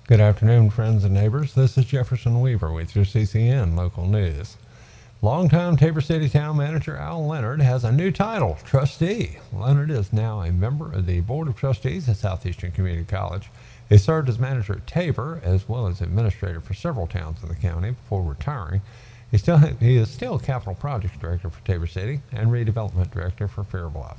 Good afternoon, friends and neighbors. This is Jefferson Weaver with your CCN Local News. Longtime Tabor City Town Manager Al Leonard has a new title, Trustee. Leonard is now a member of the Board of Trustees at Southeastern Community College. He served as manager at Tabor as well as administrator for several towns in the county before retiring. He is still Capital Projects Director for Tabor City and Redevelopment Director for Fair Bluff.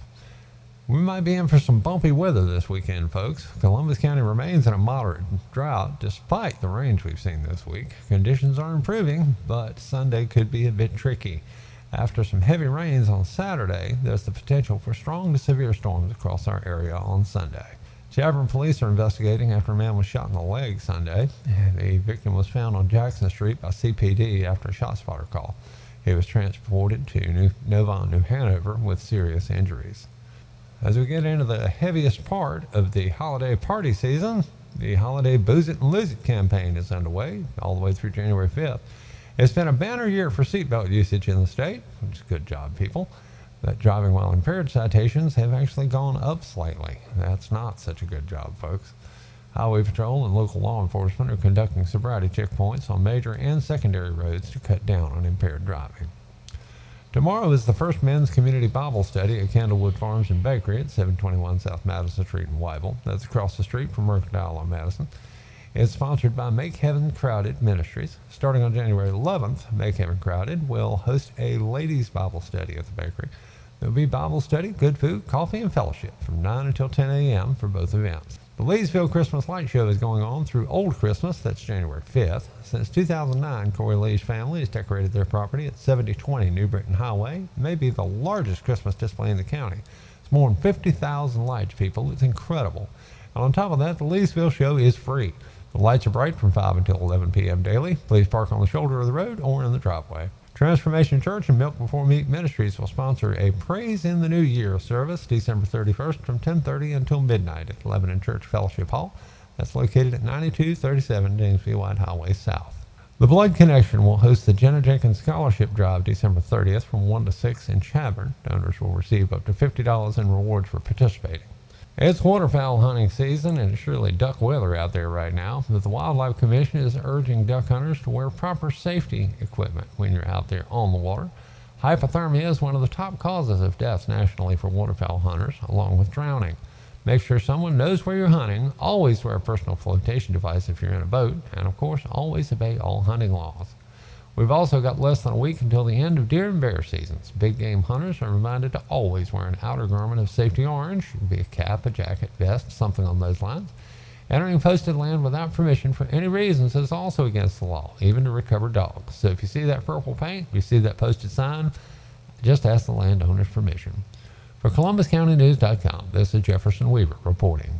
We might be in for some bumpy weather this weekend, folks. Columbus County remains in a moderate drought despite the rains we've seen this week. Conditions are improving, but Sunday could be a bit tricky. After some heavy rains on Saturday, there's the potential for strong to severe storms across our area on Sunday. Chadron police are investigating after a man was shot in the leg Sunday. The victim was found on Jackson Street by CPD after a ShotSpotter call. He was transported to Novi, New Hanover with serious injuries. As we get into the heaviest part of the holiday party season, the holiday Booze It and Lose It campaign is underway all the way through January 5th. It's been a banner year for seatbelt usage in the state, which is a good job, people. But driving while impaired citations have actually gone up slightly. That's not such a good job, folks. Highway Patrol and local law enforcement are conducting sobriety checkpoints on major and secondary roads to cut down on impaired driving. Tomorrow is the first men's community Bible study at Candlewood Farms and Bakery at 721 South Madison Street in Wyville. That's across the street from Mercantile on Madison. It's sponsored by Make Heaven Crowded Ministries. Starting on January 11th, Make Heaven Crowded will host a ladies' Bible study at the bakery. There will be Bible study, good food, coffee, and fellowship from 9 until 10 a.m. for both events. The Leesville Christmas Light Show is going on through Old Christmas, that's January 5th. Since 2009, Corey Lee's family has decorated their property at 7020 New Britain Highway. It may be the largest Christmas display in the county. It's more than 50,000 lights, people. It's incredible. And on top of that, the Leesville Show is free. The lights are bright from 5 until 11 p.m. daily. Please park on the shoulder of the road or in the driveway. Transformation Church and Milk Before Meat Ministries will sponsor a Praise in the New Year service December 31st from 10:30 until midnight at Lebanon Church Fellowship Hall. That's located at 9237 James V. White Highway South. The Blood Connection will host the Jenna Jenkins Scholarship Drive December 30th from 1 to 6 in Chadron. Donors will receive up to $50 in rewards for participating. It's waterfowl hunting season, and it's surely duck weather out there right now, but the Wildlife Commission is urging duck hunters to wear proper safety equipment when you're out there on the water. Hypothermia is one of the top causes of deaths nationally for waterfowl hunters, along with drowning. Make sure someone knows where you're hunting. Always wear a personal flotation device if you're in a boat, and of course, always obey all hunting laws. We've also got less than a week until the end of deer and bear seasons. Big game hunters are reminded to always wear an outer garment of safety orange. It could be a cap, a jacket, vest, something on those lines. Entering posted land without permission for any reasons is also against the law, even to recover dogs. So if you see that purple paint, you see that posted sign, just ask the landowner's permission. For ColumbusCountyNews.com, this is Jefferson Weaver reporting.